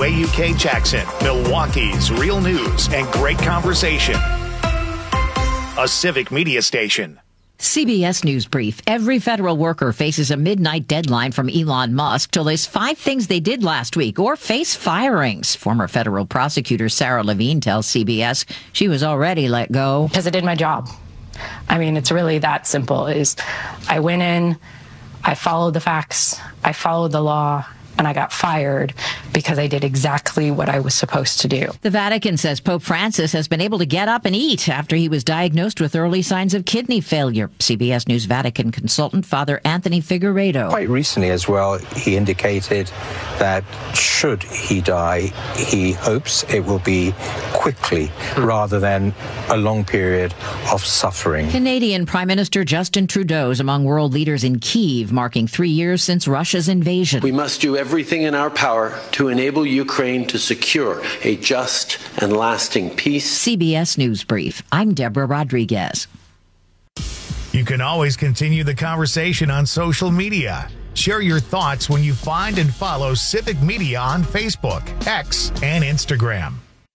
WAUK Jackson, Milwaukee's real news and great conversation. A civic media station. CBS News Brief. Every federal worker faces a midnight deadline from Elon Musk to list 5 things they did last week or face firings. Former federal prosecutor Sarah Levine tells CBS she was already let go. Because I did my job. I mean, it's really that simple. I went in, I followed the facts, I followed the law, and I got fired because I did exactly what I was supposed to do. The Vatican says Pope Francis has been able to get up and eat after he was diagnosed with early signs of kidney failure. CBS News Vatican consultant Father Anthony Figueiredo. Quite recently as well, he indicated that should he die, he hopes it will be quickly rather than a long period of suffering. Canadian Prime Minister Justin Trudeau is among world leaders in Kyiv, marking 3 years since Russia's invasion. We must do everything in our power to enable Ukraine to secure a just and lasting peace. CBS News Brief. I'm Deborah Rodriguez. You can always continue the conversation on social media. Share your thoughts when you find and follow Civic Media on Facebook, X, and Instagram.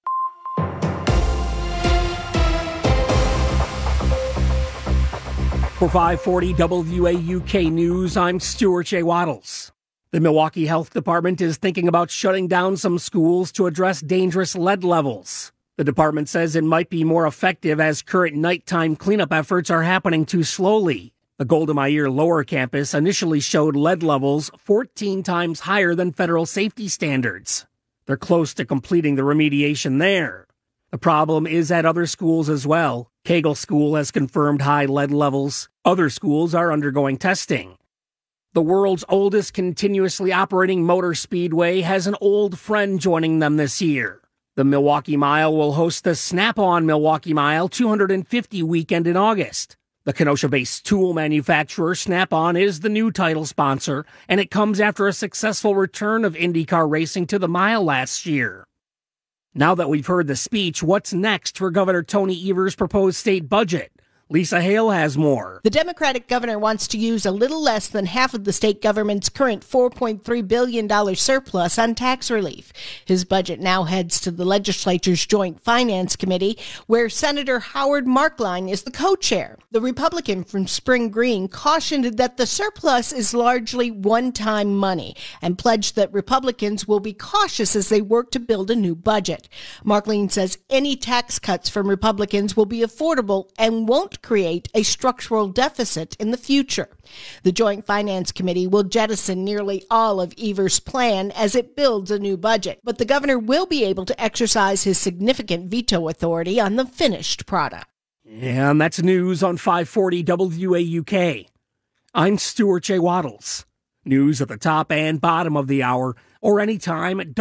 For 540 WAUK News, I'm Stuart J. Waddles. The Milwaukee Health Department is thinking about shutting down some schools to address dangerous lead levels. The department says it might be more effective as current nighttime cleanup efforts are happening too slowly. The Golda Meir Lower Campus initially showed lead levels 14 times higher than federal safety standards. They're close to completing the remediation there. The problem is at other schools as well. Kegel School has confirmed high lead levels. Other schools are undergoing testing. The world's oldest continuously operating motor speedway has an old friend joining them this year. The Milwaukee Mile will host the Snap-on Milwaukee Mile 250 weekend in August. The Kenosha-based tool manufacturer Snap-on is the new title sponsor, and it comes after a successful return of IndyCar racing to the mile last year. Now that we've heard the speech, what's next for Governor Tony Evers' proposed state budget? Lisa Hale has more. The Democratic governor wants to use a little less than half of the state government's current $4.3 billion surplus on tax relief. His budget now heads to the legislature's Joint Finance Committee, where Senator Howard Markline is the co-chair. The Republican from Spring Green cautioned that the surplus is largely one-time money and pledged that Republicans will be cautious as they work to build a new budget. Markline says any tax cuts from Republicans will be affordable and won't create a structural deficit in the future. The Joint Finance Committee will jettison nearly all of Evers' plan as it builds a new budget, but the governor will be able to exercise his significant veto authority on the finished product. And that's news on 540 WAUK. I'm Stuart J. Waddles. News at the top and bottom of the hour or anytime at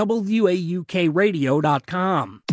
WAUKradio.com.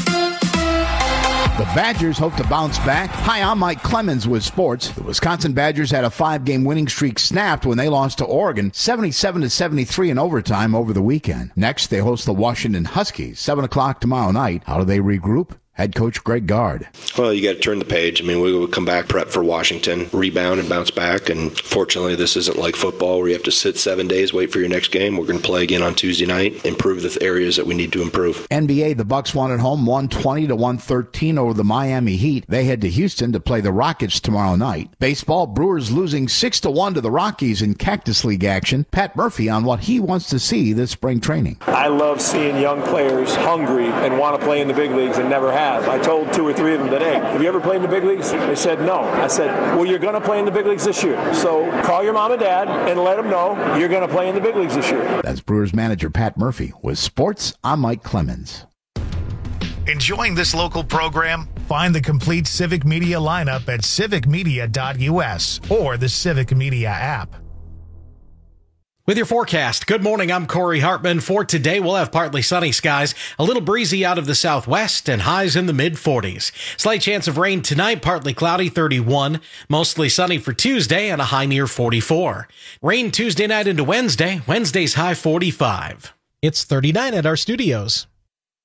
The Badgers hope to bounce back. Hi, I'm Mike Clemens with sports. The Wisconsin Badgers had a 5-game winning streak snapped when they lost to Oregon 77-73 in overtime over the weekend. Next, they host the Washington Huskies, 7 o'clock tomorrow night. How do they regroup? Head coach Greg Gard. Well, you got to turn the page. I mean, we will come back, prep for Washington, rebound and bounce back. And fortunately, this isn't like football where you have to sit 7 days, wait for your next game. We're going to play again on Tuesday night, improve the areas that we need to improve. NBA, the Bucks won at home 120-113 over the Miami Heat. They head to Houston to play the Rockets tomorrow night. Baseball, Brewers losing 6-1 to the Rockies in Cactus League action. Pat Murphy on what he wants to see this spring training. I love seeing young players hungry and want to play in the big leagues and never have. I told 2 or 3 of them today, have you ever played in the big leagues? They said no. I said, well, you're going to play in the big leagues this year. So call your mom and dad and let them know you're going to play in the big leagues this year. That's Brewers manager Pat Murphy. With sports, I'm Mike Clemens. Enjoying this local program? Find the complete Civic Media lineup at civicmedia.us or the Civic Media app. With your forecast, good morning, I'm Corey Hartman. For today, we'll have partly sunny skies, a little breezy out of the southwest, and highs in the mid-40s. Slight chance of rain tonight, partly cloudy, 31. Mostly sunny for Tuesday, and a high near 44. Rain Tuesday night into Wednesday, Wednesday's high 45. It's 39 at our studios.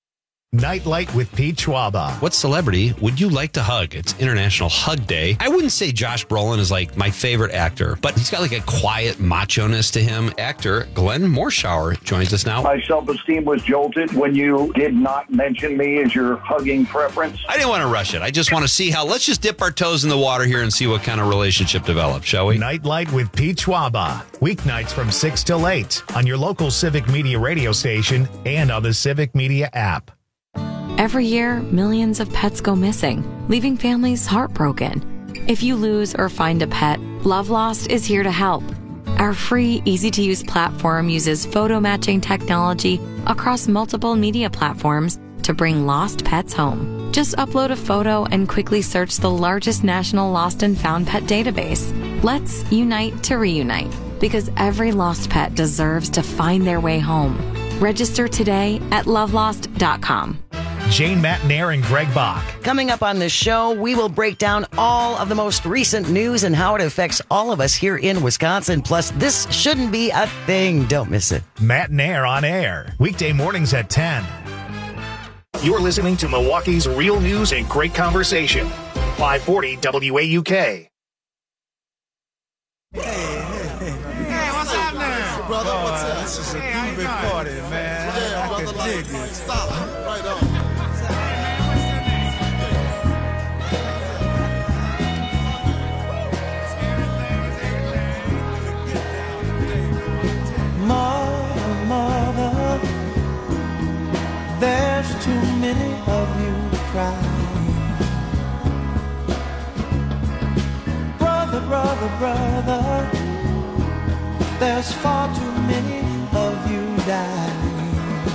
Nightlight with Pete Schwaba. What celebrity would you like to hug? It's International Hug Day. I wouldn't say Josh Brolin is like my favorite actor, but he's got like a quiet macho-ness to him. Actor Glenn Morshower joins us now. My self-esteem was jolted when you did not mention me as your hugging preference. I didn't want to rush it. I just want to see how, let's just dip our toes in the water here and see what kind of relationship develops, shall we? Nightlight with Pete Schwaba. Weeknights from 6 till 8 on your local Civic Media radio station and on the Civic Media app. Every year, millions of pets go missing, leaving families heartbroken. If you lose or find a pet, Love Lost is here to help. Our free, easy-to-use platform uses photo matching technology across multiple media platforms to bring lost pets home. Just upload a photo and quickly search the largest national lost and found pet database. Let's unite to reunite, because every lost pet deserves to find their way home. Register today at lovelost.com. Jane Matnair and Greg Bach. Coming up on this show, we will break down all of the most recent news and how it affects all of us here in Wisconsin. Plus, this shouldn't be a thing. Don't miss it. Matnair on air. Weekday mornings at 10. You're listening to Milwaukee's real news and great conversation. 540 WAUK. Hey, what's happening? Brother, what's up? This is a big party, man. Yeah, I can dig it. Solid. Right on. Mother, there's too many of you crying. Brother, there's far too many of you dying.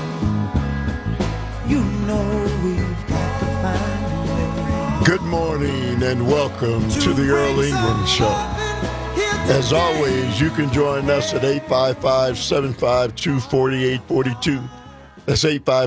You know we've got to find a way. Good morning and welcome to the Earl Ingram Show. As always, you can join us at 855-752-4842. That's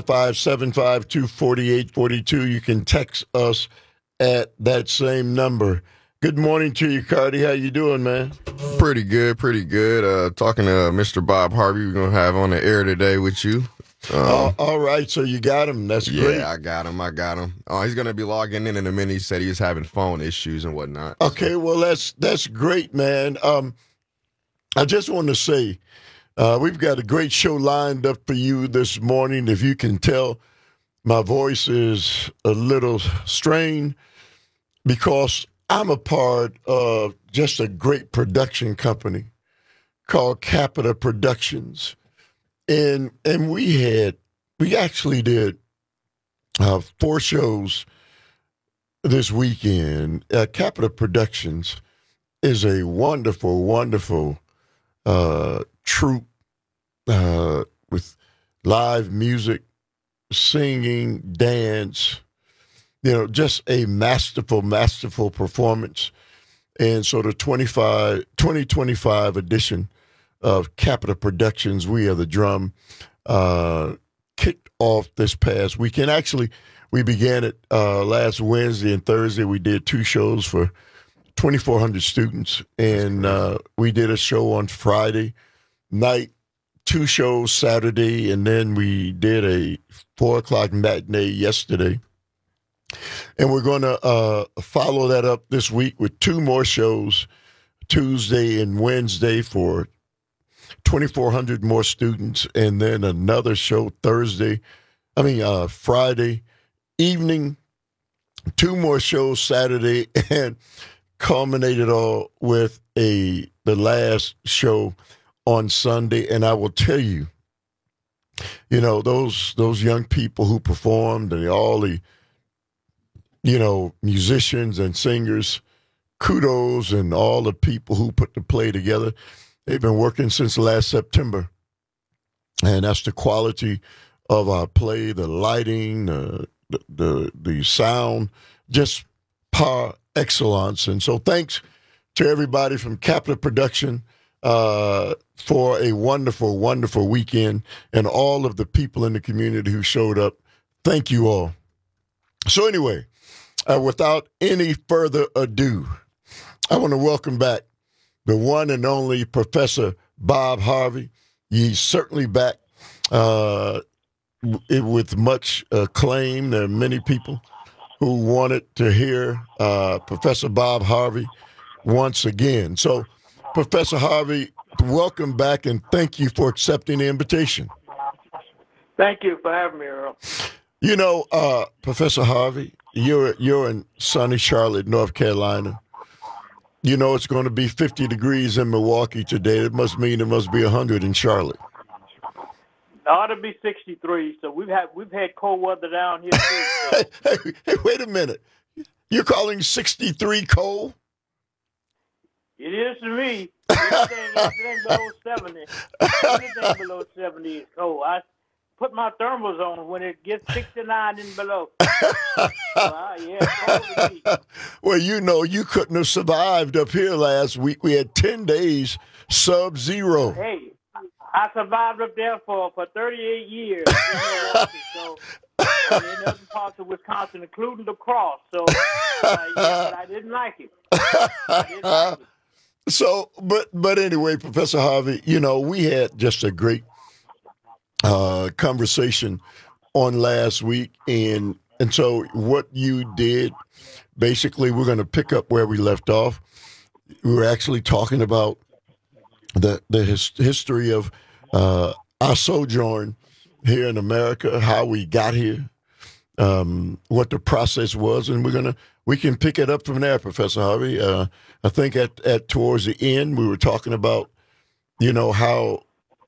855-752-4842. You can text us at that same number. Good morning to you, Cardi. How you doing, man? Pretty good. Talking to Mr. Bob Harvey, we're going to have on the air today with you. All right, so you got him. That's great. Yeah, I got him. He's going to be logging in a minute. He said he was having phone issues and whatnot. Okay, well, that's great, man. I just want to say we've got a great show lined up for you this morning. If you can tell, my voice is a little strained because I'm a part of just a great production company called Capita Productions. And we actually did 4 shows this weekend. Capita Productions is a wonderful, wonderful troupe with live music, singing, dance, just a masterful performance. And so the 2025 edition of Capita Productions, We Are the Drum, kicked off this past weekend. Actually, we began it last Wednesday and Thursday. We did 2 shows for 2,400 students, and we did a show on Friday night, 2 shows Saturday, and then we did a 4 o'clock matinee yesterday. And we're going to follow that up this week with 2 more shows, Tuesday and Wednesday for 2,400 more students, and then another show Friday evening, 2 more shows Saturday, and culminated all with the last show on Sunday. And I will tell you, those young people who performed and all the musicians and singers, kudos, and all the people who put the play together. They've been working since last September, and that's the quality of our play, the lighting, the sound, just par excellence. And so thanks to everybody from Capita Production for a wonderful, wonderful weekend, and all of the people in the community who showed up. Thank you all. So anyway, without any further ado, I want to welcome back the one and only Professor Bob Harvey. He's certainly back. with much acclaim. There are many people who wanted to hear Professor Bob Harvey once again. So, Professor Harvey, welcome back, and thank you for accepting the invitation. Thank you for having me, Earl. You know, Professor Harvey, you're in sunny Charlotte, North Carolina. You know it's going to be 50 degrees in Milwaukee today. That must mean it must be 100 in Charlotte. It ought to be 63. So we've had cold weather down here too. So. Hey, wait a minute. You're calling 63 cold? It is to me. Anything below 70. Anything below 70 is cold. I put my thermals on when it gets 69 and below. Cold to me. Well, you know, you couldn't have survived up here last week. We had 10 days sub-zero. Hey, I survived up there for 38 years in Milwaukee, so in other parts of Wisconsin, including La Crosse. So, but I didn't like it. So, but anyway, Professor Harvey, you know, we had just a great conversation on last week, and so what you did, basically, we're going to pick up where we left off. We were actually talking about the history of our sojourn here in America, how we got here, what the process was, and we can pick it up from there, Professor Harvey. I think at towards the end we were talking about, you know, how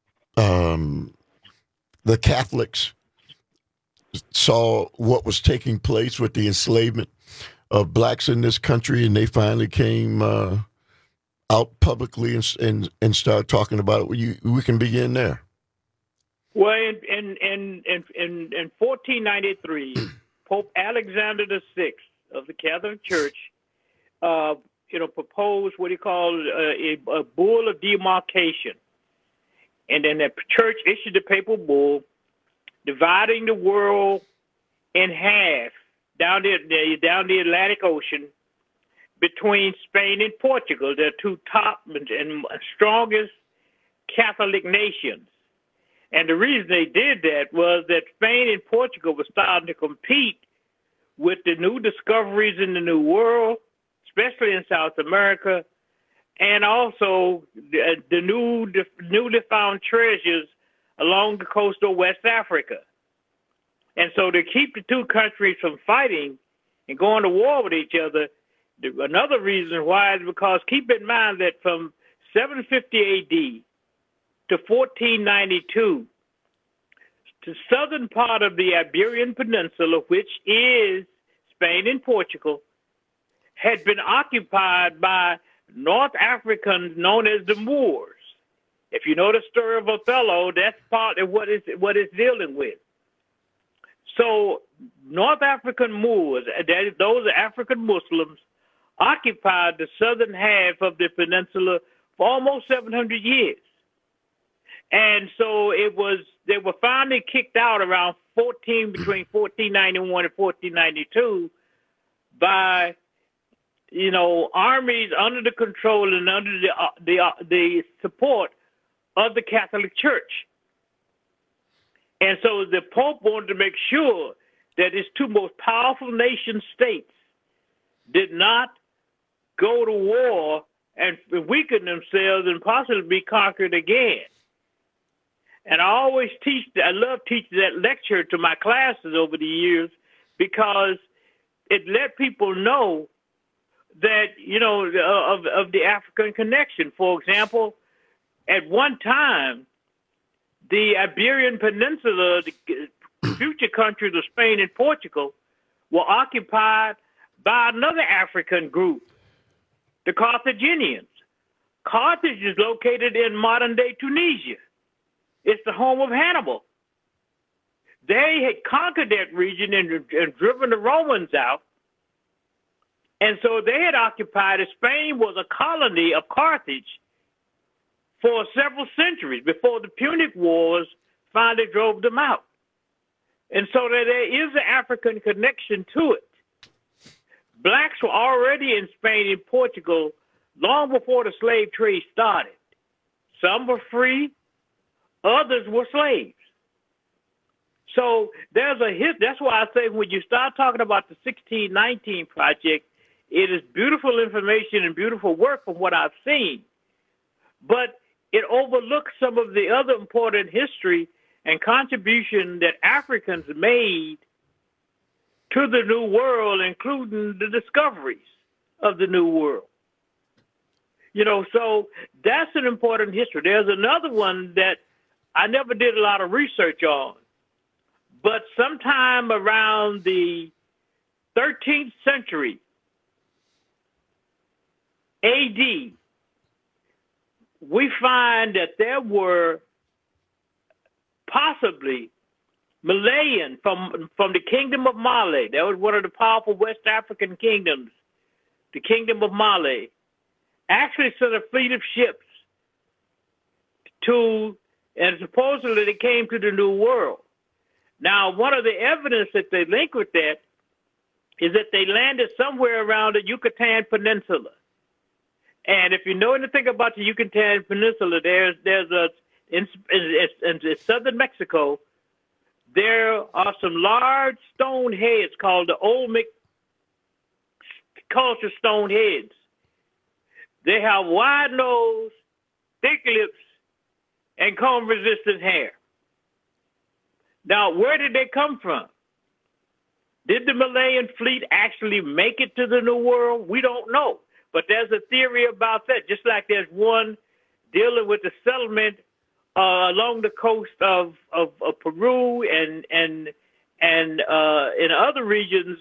the Catholics saw what was taking place with the enslavement of blacks in this country, and they finally came out publicly and started talking about it. We can begin there. Well, in 1493, Pope Alexander VI of the Catholic Church, proposed what he called a bull of demarcation. And then the church issued a papal bull dividing the world in half down the Atlantic Ocean between Spain and Portugal, the two top and strongest Catholic nations. And the reason they did that was that Spain and Portugal were starting to compete with the new discoveries in the New World, especially in South America, and also the newly found treasures along the coast of West Africa. And so to keep the two countries from fighting and going to war with each other, another reason why is because keep in mind that from 750 A.D. to 1492, the southern part of the Iberian Peninsula, which is Spain and Portugal, had been occupied by North Africans known as the Moors. If you know the story of Othello, that's part of what it's dealing with. So North African Moors, those are African Muslims, occupied the southern half of the peninsula for almost 700 years. And so they were finally kicked out around between 1491 and 1492 by, armies under the control and under the support of the Catholic Church. And so the Pope wanted to make sure that his two most powerful nation states did not go to war and weaken themselves and possibly be conquered again. And I love teaching that lecture to my classes over the years because it let people know that, of the African connection. For example, at one time, the Iberian Peninsula, the future countries of Spain and Portugal, were occupied by another African group, the Carthaginians. Carthage is located in modern-day Tunisia. It's the home of Hannibal. They had conquered that region and driven the Romans out. And so they had occupied it. Spain was a colony of Carthage for several centuries before the Punic Wars finally drove them out. And so there is an African connection to it. Blacks were already in Spain and Portugal long before the slave trade started. Some were free, others were slaves. So there's a hit. That's why I say when you start talking about the 1619 Project, it is beautiful information and beautiful work from what I've seen. But it overlooks some of the other important history and contribution that Africans made to the New World, including the discoveries of the New World. So that's an important history. There's another one that I never did a lot of research on, but sometime around the 13th century AD, we find that there were possibly Malayan from the Kingdom of Mali. That was one of the powerful West African kingdoms, the Kingdom of Mali, actually sent a fleet of ships and supposedly they came to the New World. Now, one of the evidence that they link with that is that they landed somewhere around the Yucatan Peninsula. And if you know anything about the Yucatan Peninsula, in southern Mexico, there are some large stone heads called the Olmec culture stone heads. They have wide nose, thick lips, and comb-resistant hair. Now, where did they come from? Did the Malayan fleet actually make it to the New World? We don't know. But there's a theory about that, just like there's one dealing with the settlement along the coast of Peru and in other regions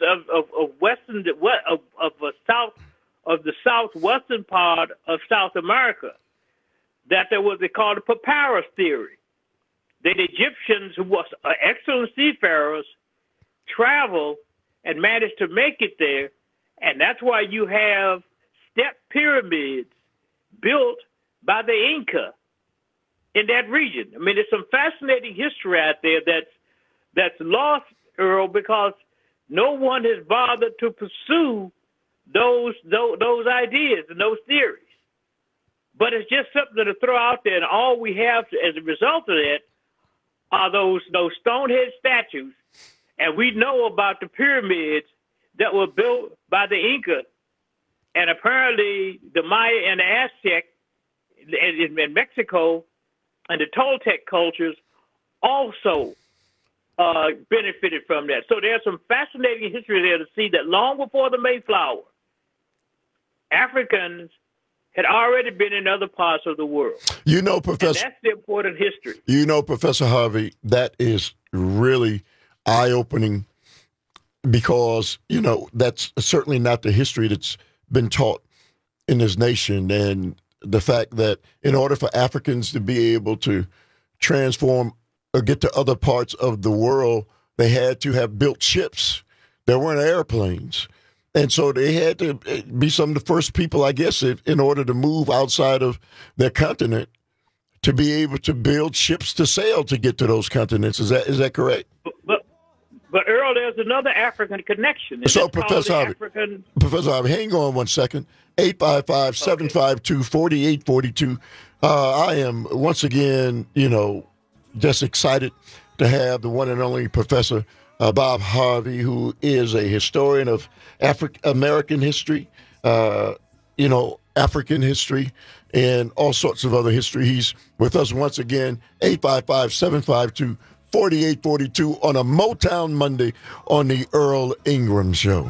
of the southwestern part of South America, that there was, they called the papyrus theory. That Egyptians, who were excellent seafarers, traveled and managed to make it there, and that's why you have step pyramids built by the Inca in that region. I mean, there's some fascinating history out there that's lost, Earl, because no one has bothered to pursue those ideas and those theories. But it's just something to throw out there, and all we have as a result of that are those stonehead statues, and we know about the pyramids that were built by the Inca, and apparently the Maya and the Aztec in Mexico and the Toltec cultures also benefited from that. So there's some fascinating history there to see that long before the Mayflower, Africans had already been in other parts of the world. Professor, and that's the important history. Professor Harvey, that is really eye-opening because, that's certainly not the history that's been taught in this nation. And the fact that in order for Africans to be able to transform or get to other parts of the world, they had to have built ships. There weren't airplanes. And so they had to be some of the first people, I guess, in order to move outside of their continent, to be able to build ships to sail to get to those continents. Is that correct? But Earl, there's another African connection. So, Professor Harvey, hang on 1 second. 855-752-4842. I am once again, just excited to have the one and only Professor Bob Harvey, who is a historian of American history, African history, and all sorts of other history. He's with us once again, 855-752-4842 on a Motown Monday on the Earl Ingram Show.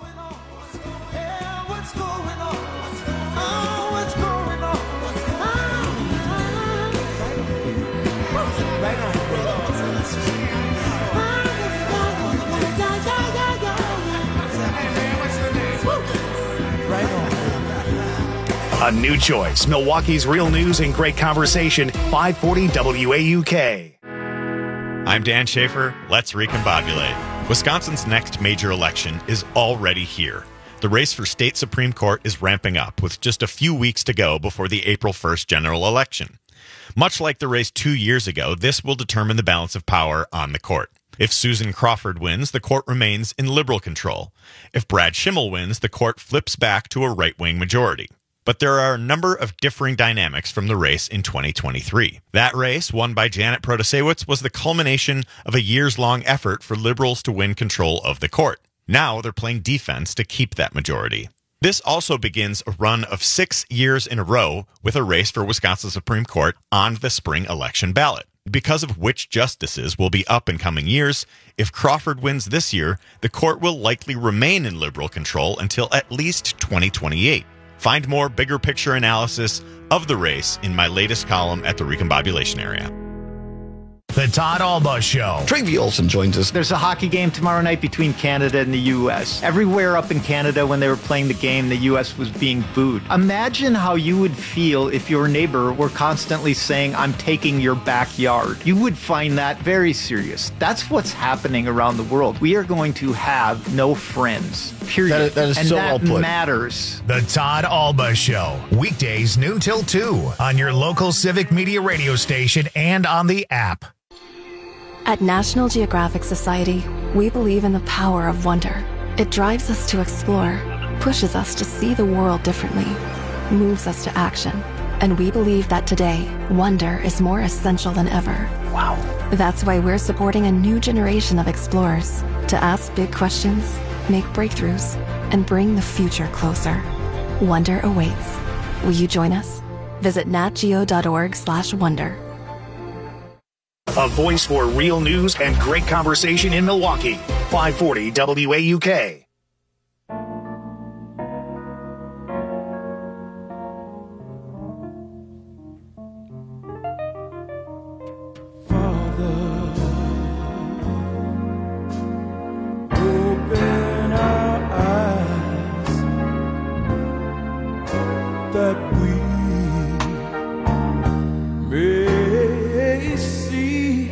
A new choice. Milwaukee's real news and great conversation. 540 WAUK. I'm Dan Schaefer. Let's recombobulate. Wisconsin's next major election is already here. The race for state Supreme Court is ramping up with just a few weeks to go before the April 1st general election. Much like the race 2 years ago, this will determine the balance of power on the court. If Susan Crawford wins, the court remains in liberal control. If Brad Schimmel wins, the court flips back to a right-wing majority. But there are a number of differing dynamics from the race in 2023. That race, won by Janet Protasewicz, was the culmination of a years-long effort for liberals to win control of the court. Now they're playing defense to keep that majority. This also begins a run of 6 years in a row with a race for Wisconsin's Supreme Court on the spring election ballot. Because of which justices will be up in coming years, if Crawford wins this year, the court will likely remain in liberal control until at least 2028. Find more bigger picture analysis of the race in my latest column at the Recombobulation Area. The Todd Alba Show. Travi Olson joins us. There's a hockey game tomorrow night between Canada and the U.S. Everywhere up in Canada when they were playing the game, the U.S. was being booed. Imagine how you would feel if your neighbor were constantly saying, I'm taking your backyard. You would find that very serious. That's what's happening around the world. We are going to have no friends, period. That is and so that well put. matters. The Todd Alba Show. Weekdays noon till 2 on your local Civic Media radio station and on the app. At National Geographic Society, we believe in the power of wonder. It drives us to explore, pushes us to see the world differently, moves us to action. And we believe that today, wonder is more essential than ever. Wow. That's why we're supporting a new generation of explorers to ask big questions, make breakthroughs, and bring the future closer. Wonder awaits. Will you join us? Visit natgeo.org/wonder. A voice for real news and great conversation in Milwaukee. 540 WAUK. Open our eyes that we may see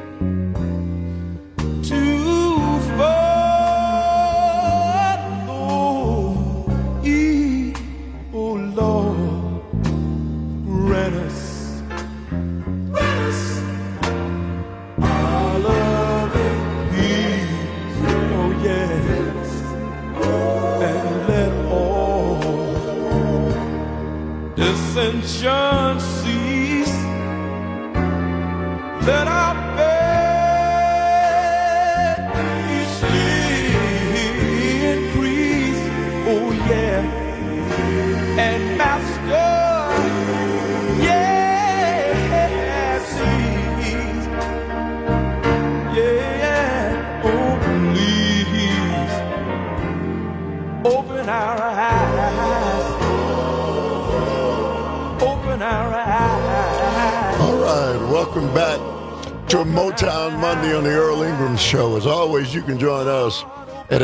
too far, oh, ye, oh Lord, grant us our loving peace, oh yes, and let all dissension cease. Let our faith each day increase, oh yeah, and Master, yeah, please, yeah, oh please, open our eyes, open our eyes. All right, welcome back to a Motown Monday on the Earl Ingram Show. As always, you can join us at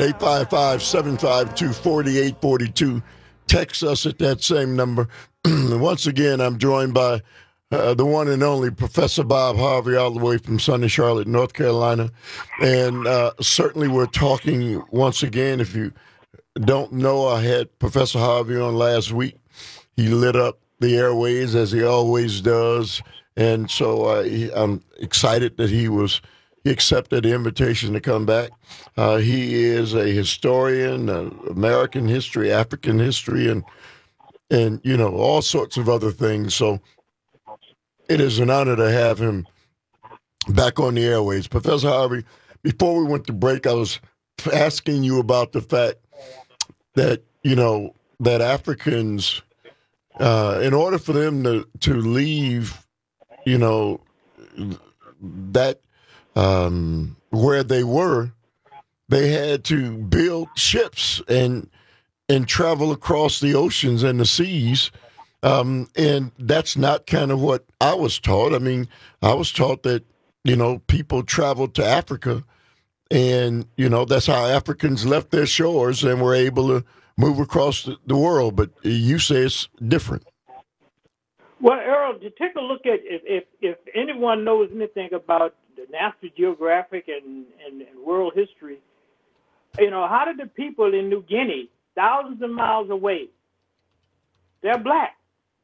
855-752-4842. Text us at that same number. Once again, I'm joined by the one and only Professor Bob Harvey, all the way from sunny Charlotte, North Carolina. And certainly we're talking once again. If you don't know, I had Professor Harvey on last week. He lit up the airways as he always does. And so I'm excited that he accepted the invitation to come back. He is a historian, American history, African history, and you know, all sorts of other things. So it is an honor to have him back on the airways. Professor Harvey, before we went to break, I was asking you about the fact that, you know, that Africans, in order for them to leave, you know, that where they were, they had to build ships and travel across the oceans and the seas. And that's not kind of what I was taught. I mean, I was taught that, you know, people traveled to Africa and, you know, that's how Africans left their shores and were able to move across the world. But you say it's different. Well, Earl, to take a look at if anyone knows anything about the National Geographic and world history, you know, how did the people in New Guinea, thousands of miles away, they're black.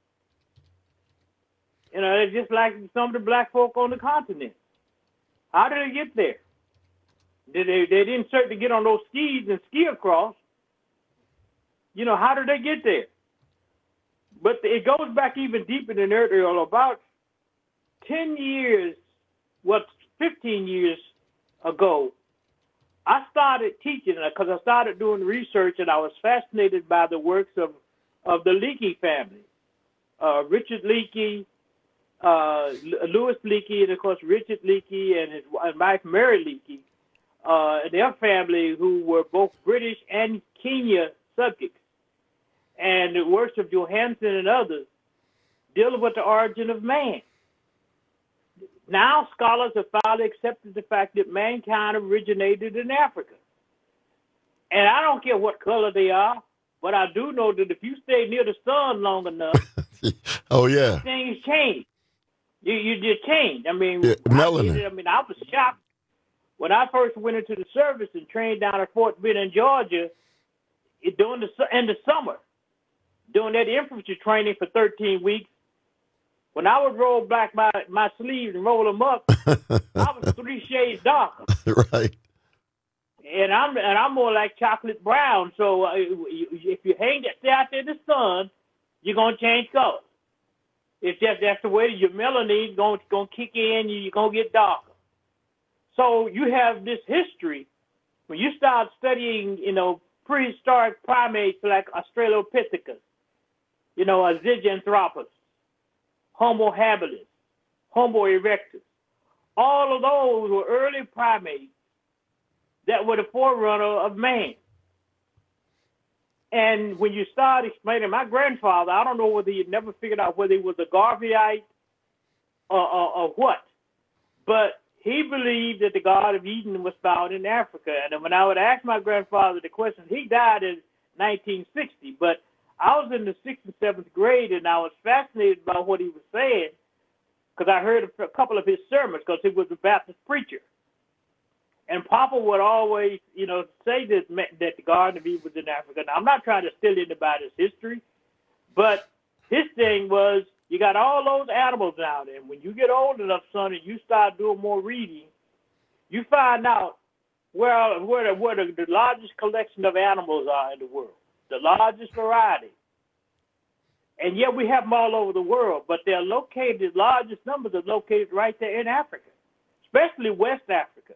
You know, they're just like some of the black folk on the continent. How did they get there? They didn't certainly get on those skis and ski across. You know, how did they get there? But it goes back even deeper than that, Earl. About 10 years, 15 years ago, I started teaching because I started doing research, and I was fascinated by the works of the Leakey family. Richard Leakey, Louis Leakey, and, of course, Richard Leakey and his wife, Mary Leakey, and their family, who were both British and Kenya subjects. And the works of Johansen and others dealing with the origin of man. Now scholars have finally accepted the fact that mankind originated in Africa. And I don't care what color they are, but I do know that if you stay near the sun long enough, oh yeah, things change. You just change. I mean, melanin. I was shocked when I first went into the service and trained down at Fort Benning, Georgia, in the summer. Doing that infantry training for 13 weeks, when I would roll back my sleeves and roll them up, I was 3 shades darker. Right. And I'm more like chocolate brown. So if you stay out there in the sun, you're gonna change color. It's just that's the way your melanin gonna kick in. You're gonna get darker. So you have this history when you start studying, prehistoric primates like Australopithecus. Zygoanthropus, Homo habilis, Homo erectus. All of those were early primates that were the forerunner of man. And when you start explaining, my grandfather, I don't know whether he never figured out whether he was a Garveyite or what, but he believed that the God of Eden was found in Africa. And when I would ask my grandfather the question, he died in 1960, but I was in the 6th and 7th grade, and I was fascinated by what he was saying because I heard a couple of his sermons because he was a Baptist preacher. And Papa would always, say that the Garden of Eden was in Africa. Now, I'm not trying to steal anybody's history, but his thing was you got all those animals out there. And when you get old enough, son, and you start doing more reading, you find out where the largest collection of animals are in the world. The largest variety. And yet we have them all over the world, but they're located, the largest numbers are located right there in Africa, especially West Africa.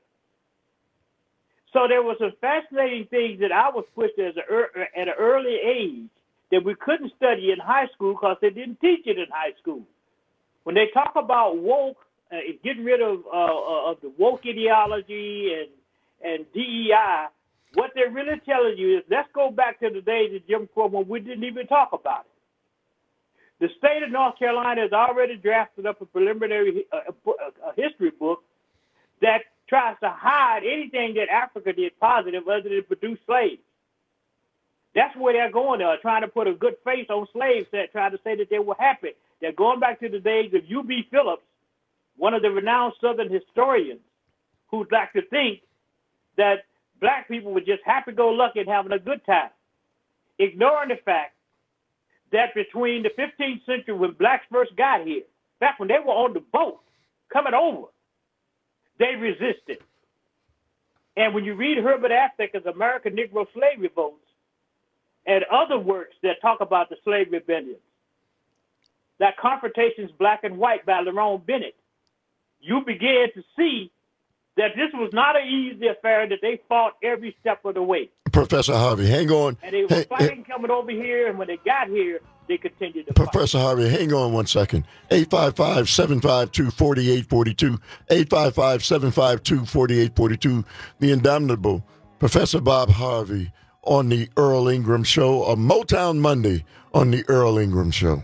So there were some fascinating things that I was pushed at an early age that we couldn't study in high school because they didn't teach it in high school. When they talk about woke, getting rid of the woke ideology and DEI, what they're really telling you is let's go back to the days of Jim Crow when we didn't even talk about it. The state of North Carolina has already drafted up a preliminary history book that tries to hide anything that Africa did positive other than produce slaves. That's where they're going. They're trying to put a good face on slaves, trying to say that they were happy. They're going back to the days of U.B. Phillips, one of the renowned Southern historians, who'd like to think that black people were just happy-go-lucky and having a good time, ignoring the fact that between the 15th century when blacks first got here, back when they were on the boat coming over, they resisted. And when you read Herbert Aspect's American Negro Slavery Votes and other works that talk about the slave rebellions, like Confrontations Black and White by Lerone Bennett, you begin to see that this was not an easy affair, that they fought every step of the way. Professor Harvey, hang on. And they were fighting coming over here, and when they got here, they continued to fight. Professor Harvey, hang on one second. 855-752-4842. 855-752-4842. The indomitable Professor Bob Harvey on the Earl Ingram Show, a Motown Monday on the Earl Ingram Show.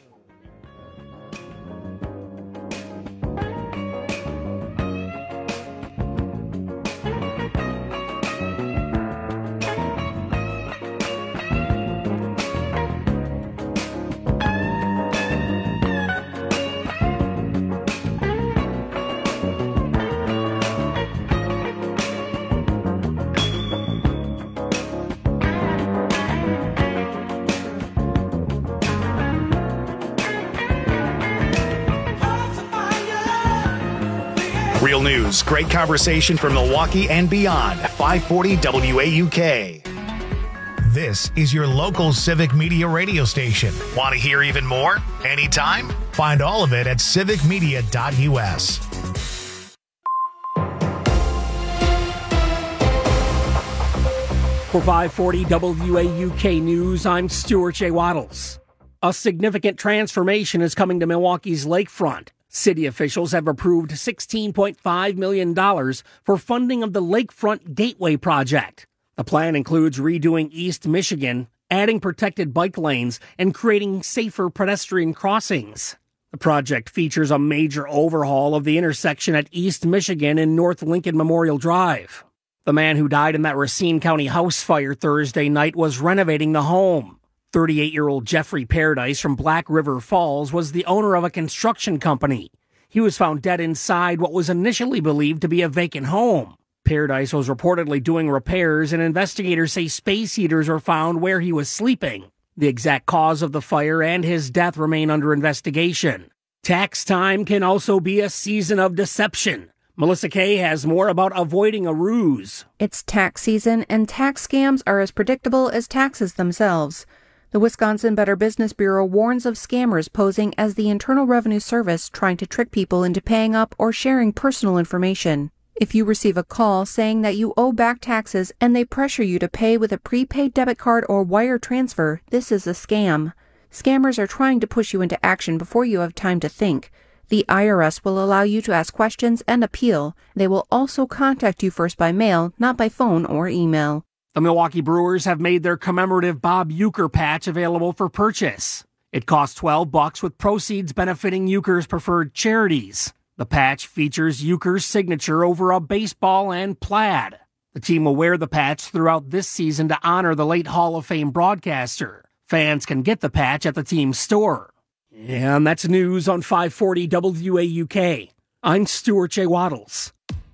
Real news, great conversation from Milwaukee and beyond. 540 WAUK. This is your local Civic Media radio station. Want to hear even more? Anytime? Find all of it at civicmedia.us. For 540 WAUK News, I'm Stuart J. Waddles. A significant transformation is coming to Milwaukee's lakefront. City officials have approved $16.5 million for funding of the Lakefront Gateway project. The plan includes redoing East Michigan, adding protected bike lanes, and creating safer pedestrian crossings. The project features a major overhaul of the intersection at East Michigan and North Lincoln Memorial Drive. The man who died in that Racine County house fire Thursday night was renovating the home. 38-year-old Jeffrey Paradise from Black River Falls was the owner of a construction company. He was found dead inside what was initially believed to be a vacant home. Paradise was reportedly doing repairs, and investigators say space heaters were found where he was sleeping. The exact cause of the fire and his death remain under investigation. Tax time can also be a season of deception. Melissa Kay has more about avoiding a ruse. It's tax season, and tax scams are as predictable as taxes themselves. The Wisconsin Better Business Bureau warns of scammers posing as the Internal Revenue Service trying to trick people into paying up or sharing personal information. If you receive a call saying that you owe back taxes and they pressure you to pay with a prepaid debit card or wire transfer, this is a scam. Scammers are trying to push you into action before you have time to think. The IRS will allow you to ask questions and appeal. They will also contact you first by mail, not by phone or email. The Milwaukee Brewers have made their commemorative Bob Uecker patch available for purchase. It costs $12 with proceeds benefiting Uecker's preferred charities. The patch features Uecker's signature over a baseball and plaid. The team will wear the patch throughout this season to honor the late Hall of Fame broadcaster. Fans can get the patch at the team's store. And that's news on 540 WAUK. I'm Stuart J. Waddles.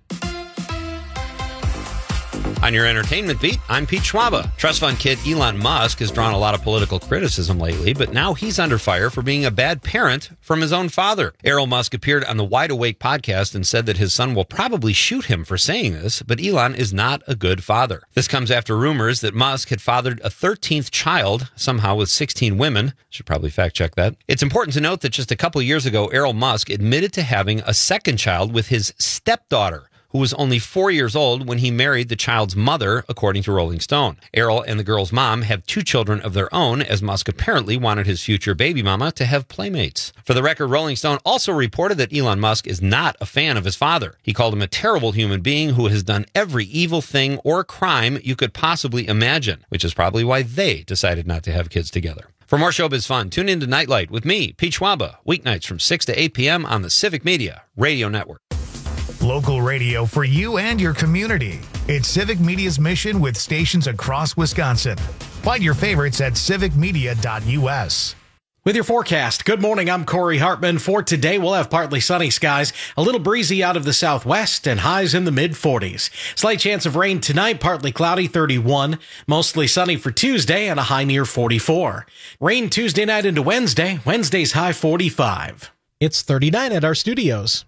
On your entertainment beat, I'm Pete Schwaba. Trust fund kid Elon Musk has drawn a lot of political criticism lately, but now he's under fire for being a bad parent from his own father. Errol Musk appeared on the Wide Awake podcast and said that his son will probably shoot him for saying this, but Elon is not a good father. This comes after rumors that Musk had fathered a 13th child, somehow with 16 women. Should probably fact check that. It's important to note that just a couple years ago, Errol Musk admitted to having a second child with his stepdaughter, who was only 4 years old when he married the child's mother, according to Rolling Stone. Errol and the girl's mom have 2 children of their own, as Musk apparently wanted his future baby mama to have playmates. For the record, Rolling Stone also reported that Elon Musk is not a fan of his father. He called him a terrible human being who has done every evil thing or crime you could possibly imagine, which is probably why they decided not to have kids together. For more showbiz fun, tune in to Nightlight with me, Pete Schwaba, weeknights from 6 to 8 p.m. on the Civic Media Radio Network. Local radio for you and your community. It's Civic Media's mission with stations across Wisconsin. Find your favorites at civicmedia.us. With your forecast, good morning, I'm Corey Hartman. For today, we'll have partly sunny skies, a little breezy out of the southwest, and highs in the mid-40s. Slight chance of rain tonight, partly cloudy, 31. Mostly sunny for Tuesday, and a high near 44. Rain Tuesday night into Wednesday. Wednesday's high 45. It's 39 at our studios.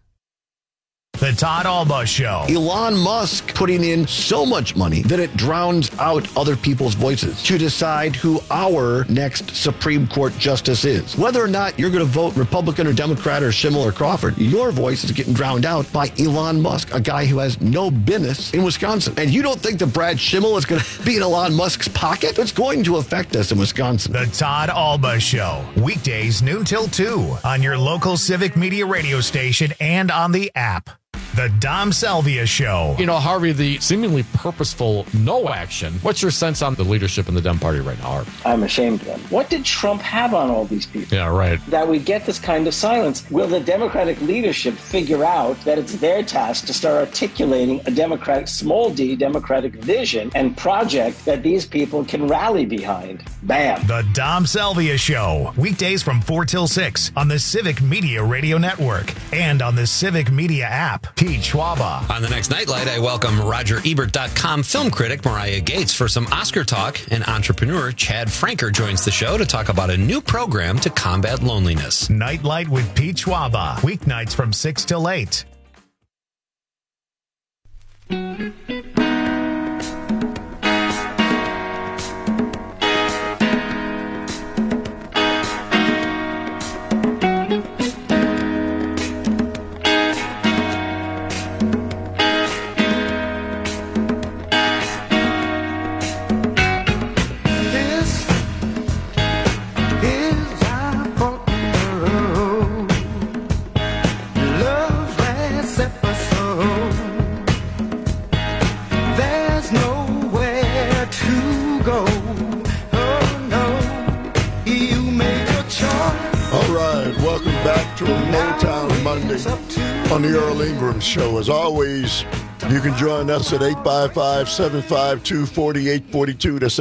The Todd Alba Show. Elon Musk putting in so much money that it drowns out other people's voices to decide who our next Supreme Court justice is. Whether or not you're going to vote Republican or Democrat or Schimmel or Crawford, your voice is getting drowned out by Elon Musk, a guy who has no business in Wisconsin. And you don't think that Brad Schimmel is going to be in Elon Musk's pocket? It's going to affect us in Wisconsin. The Todd Alba Show. Weekdays noon till 2 on your local Civic Media radio station and on the app. The Dom Salvia Show. You know, Harvey, the seemingly purposeful no action. What's your sense on the leadership in the Dem Party right now, Harvey? I'm ashamed of them. What did Trump have on all these people? Yeah, right. That we get this kind of silence. Will the Democratic leadership figure out that it's their task to start articulating a Democratic, small d, Democratic vision and project that these people can rally behind? Bam. The Dom Salvia Show. Weekdays from 4 till 6 on the Civic Media Radio Network and on the Civic Media app. Pete Schwaba. On the next Nightlight, I welcome RogerEbert.com film critic Mariah Gates for some Oscar talk, and entrepreneur Chad Franker joins the show to talk about a new program to combat loneliness. Nightlight with Pete Schwaba. Weeknights from 6 till 8. on the Earl Ingram Show. As always, you can join us at 855-752-4842. That's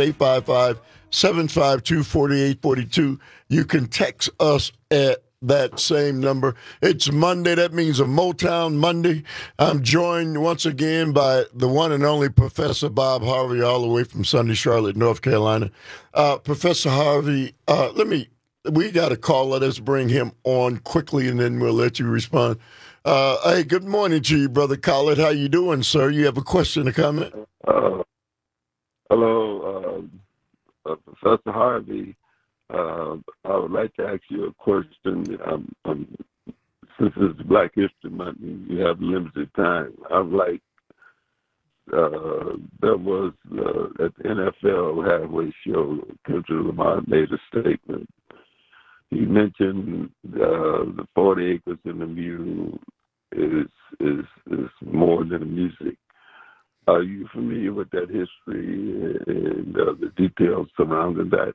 855-752-4842. You can text us at that same number. It's Monday. That means a Motown Monday. I'm joined once again by the one and only Professor Bob Harvey, all the way from sunny Charlotte, North Carolina. Professor Harvey, we got a caller. Let's bring him on quickly, and then we'll let you respond. Hey, good morning to you, Brother Khaled. How you doing, sir? You have a question or comment? Hello, Professor Harvey. I would like to ask you a question. Since it's Black History Month, you have limited time. There was at the NFL halfway show, Kendrick Lamar made a statement. He mentioned the 40 acres and the mule is more than music. Are you familiar with that history and the details surrounding that?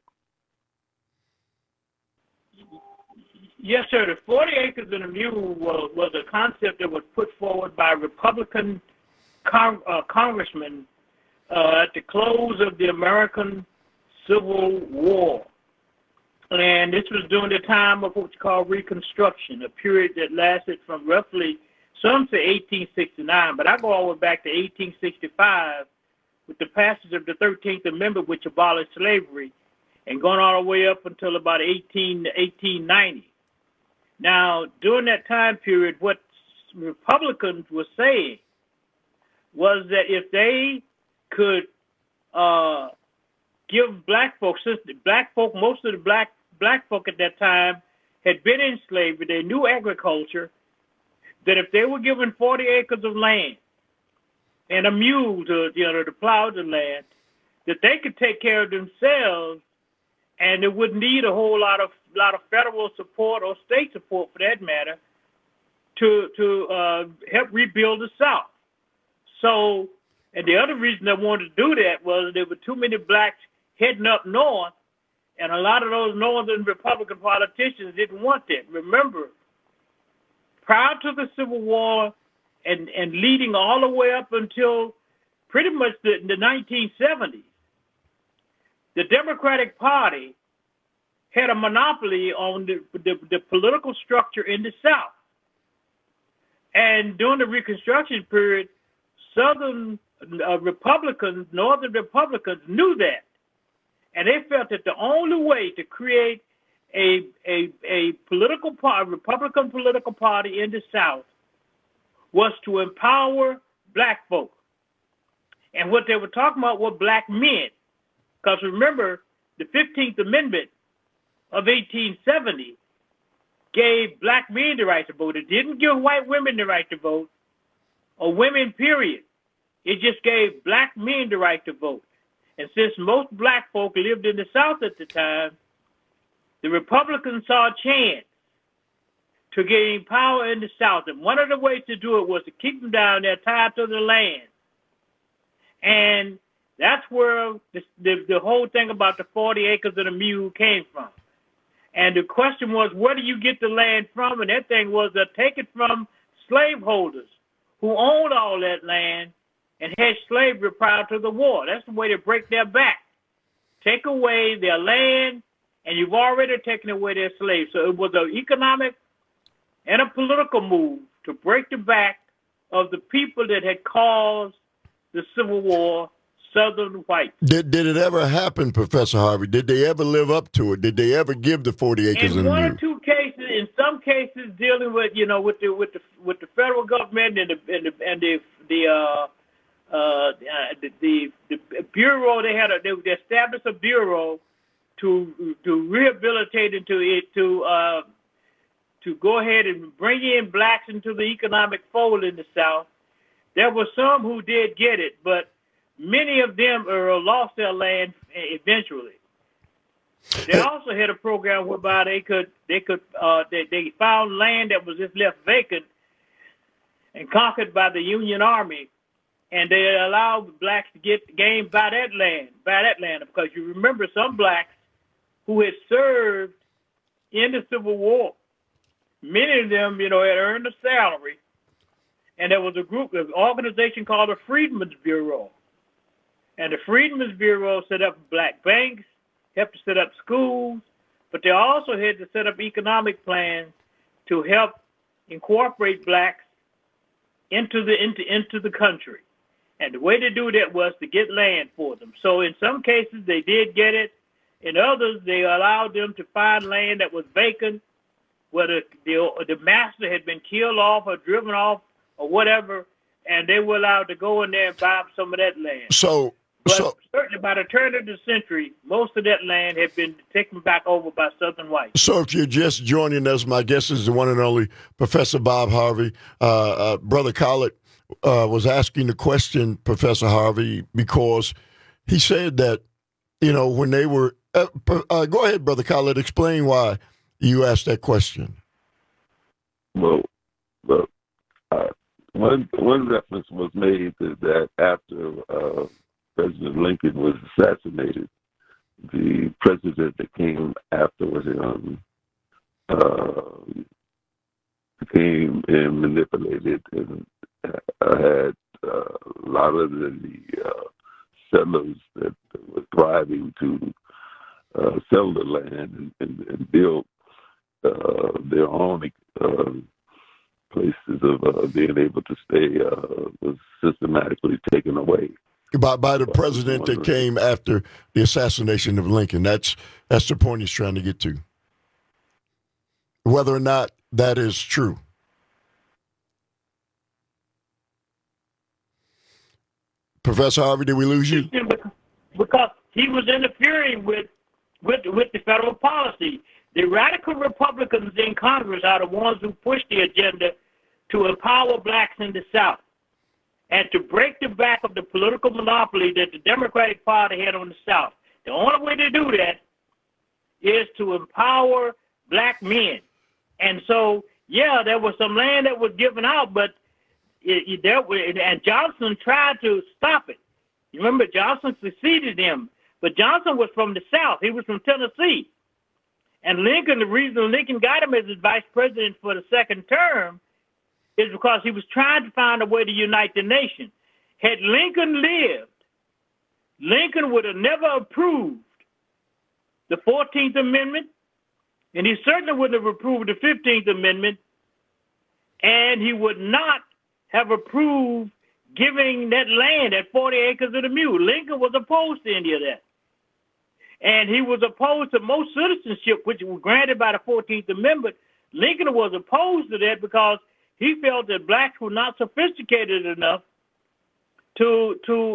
Yes, sir. The 40 acres and a mule was a concept that was put forward by Republican congressmen at the close of the American Civil War. And this was during the time of what you call Reconstruction, a period that lasted from roughly, some say 1869, but I go all the way back to 1865 with the passage of the 13th Amendment, which abolished slavery, and going all the way up until about 1890. Now, during that time period, what Republicans were saying was that if they could give black folks, most of the black folk at that time had been in slavery, they knew agriculture, that if they were given 40 acres of land and a mule to plow the land, that they could take care of themselves and it wouldn't need a whole lot of federal support or state support, for that matter, to help rebuild the South. So, and the other reason they wanted to do that was there were too many blacks heading up north, and a lot of those northern Republican politicians didn't want that. Remember, prior to the Civil War and leading all the way up until pretty much the 1970s, the Democratic Party had a monopoly on the political structure in the South. And during the Reconstruction period, Southern Republicans, Northern Republicans knew that. And they felt that the only way to create a political party, Republican political party in the South was to empower black folk. And what they were talking about were black men. Because remember, the 15th Amendment of 1870 gave black men the right to vote. It didn't give white women the right to vote, or women, period. It just gave black men the right to vote. And since most black folk lived in the South at the time, the Republicans saw a chance to gain power in the South. And one of the ways to do it was to keep them down there tied to the land. And that's where the whole thing about the 40 acres and a mule came from. And the question was, where do you get the land from? And that thing was to take it from slaveholders who owned all that land and had slavery prior to the war. That's the way to break their back. Take away their land, and you've already taken away their slaves. So it was an economic and a political move to break the back of the people that had caused the Civil War, Southern whites. Did it ever happen, Professor Harvey? Did they ever live up to it? Did they ever give the 40 acres in and a mule? One or two cases, in some cases, dealing with with the federal government and the bureau, they established a bureau to rehabilitate and to go ahead and bring in blacks into the economic fold in the South. There were some who did get it, but many of them lost their land eventually. They also had a program whereby they found land that was just left vacant and conquered by the Union Army, and they allowed blacks to gain by that land, because you remember some blacks who had served in the Civil War Many of them, had earned a salary. And there was an organization called the Freedmen's Bureau. And the Freedmen's Bureau set up black banks, helped to set up schools, but they also had to set up economic plans to help incorporate blacks into the country. And the way to do that was to get land for them. So in some cases, they did get it. In others, they allowed them to find land that was vacant, whether the master had been killed off or driven off or whatever, and they were allowed to go in there and buy some of that land. But certainly by the turn of the century, most of that land had been taken back over by Southern whites. So if you're just joining us, my guest is the one and only Professor Bob Harvey. Brother Collett was asking the question, Professor Harvey, because he said that, when they were go ahead, Brother Collett, explain why you asked that question. Well, one reference was made that after President Lincoln was assassinated, the president that came afterwards became manipulated and had a lot of the settlers that were thriving to sell the land and build their own places of being able to stay was systematically taken away. By the president that came after the assassination of Lincoln. That's the point he's trying to get to. Whether or not that is true. Professor Harvey, did we lose you? Because he was interfering with the federal policy. The radical Republicans in Congress are the ones who pushed the agenda to empower blacks in the South and to break the back of the political monopoly that the Democratic Party had on the South. The only way to do that is to empower black men. And so, there was some land that was given out, but and Johnson tried to stop it. You remember, Johnson succeeded him, but Johnson was from the South. He was from Tennessee. And Lincoln, the reason Lincoln got him as his vice president for the second term is because he was trying to find a way to unite the nation. Had Lincoln lived, Lincoln would have never approved the 14th Amendment, and he certainly wouldn't have approved the 15th Amendment, and he would not have approved giving that land at 40 acres of the mule. Lincoln was opposed to any of that. And he was opposed to most citizenship, which was granted by the 14th Amendment. Lincoln was opposed to that because he felt that blacks were not sophisticated enough to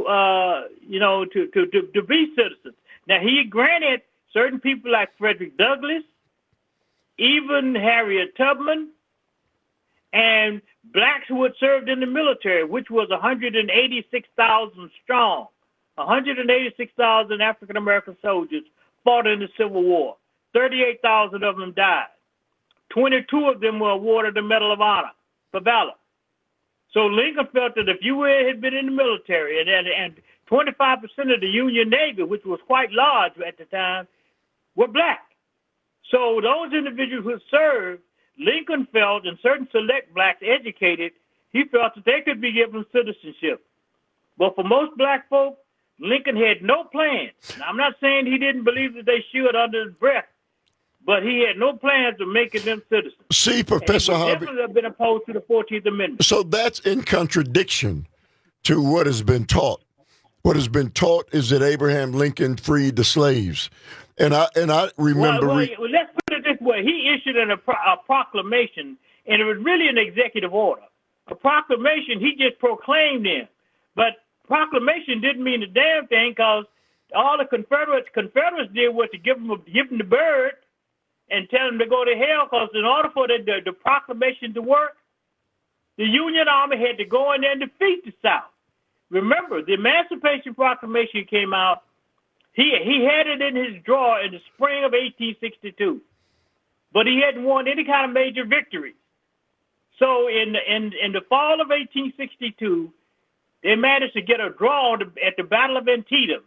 be citizens. Now, he granted certain people like Frederick Douglass, even Harriet Tubman, and blacks who had served in the military, which was 186,000 strong. 186,000 African-American soldiers fought in the Civil War. 38,000 of them died. 22 of them were awarded the Medal of Honor for valor. So Lincoln felt that if you had been in the military and 25% of the Union Navy, which was quite large at the time, were black. So those individuals who served, Lincoln felt, and certain select blacks educated, he felt that they could be given citizenship. But for most black folk, Lincoln had no plans. Now, I'm not saying he didn't believe that they should under his breath, but he had no plans of making them citizens. See, Professor Harvey, definitely have been opposed to the 14th Amendment. So that's in contradiction to what has been taught. What has been taught is that Abraham Lincoln freed the slaves, and I remember. Well, let's put it this way: he issued a proclamation, and it was really an executive order. A proclamation, he just proclaimed them, but proclamation didn't mean a damn thing because all the Confederates did was to give them the bird and tell them to go to hell, because in order for the proclamation to work, the Union Army had to go in there and defeat the South. Remember, the Emancipation Proclamation came out. He had it in his drawer in the spring of 1862, but he hadn't won any kind of major victory. So in the fall of 1862, they managed to get a draw at the Battle of Antietam.